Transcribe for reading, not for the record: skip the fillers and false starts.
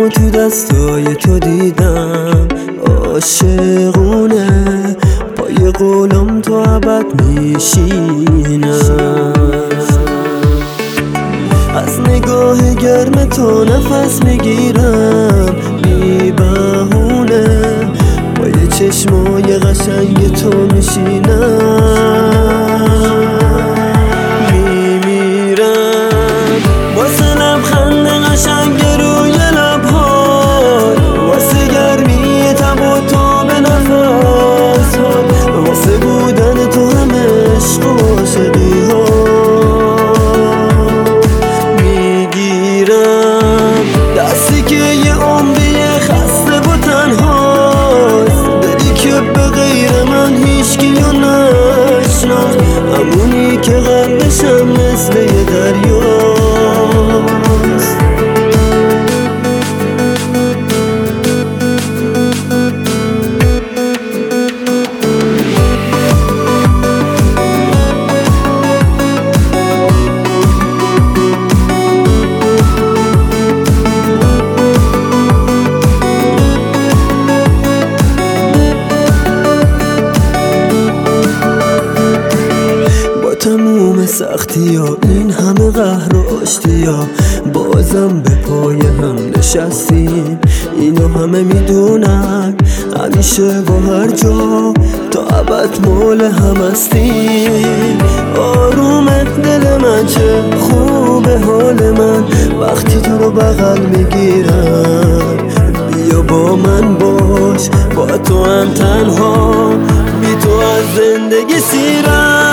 تو دستای تو دیدم عاشقونه، پای قولم تو ابد میشینم. از نگاه گرم تو نفس میگیرم بی بهونه، پای چشمای قشنگ تو میشینم. میمیرم واسه لبخند قشنگ روی لب‌هات، واسه گرمی تب و تو به نفس‌هات، واسه بودن تو هم عشق و عاشقی ها. میگیرم دستی که یه عمری خسته و تنهاست، دلی که به غیر من هیچکیو نشناخت، همونی که قلبشم مثل یه دریاست. تموم سختی ها، این همه قهر و آشتی ها، بازم به پای هم نشستیم. اینو همه میدونن، همیشه و هر جا تا ابد مول هم هستیم. آرومه دل من، چه خوبه حال من وقتی تو رو بغل میگیرم. بیا با من باش، با تو هم تنها، بی تو از زندگی سیرم.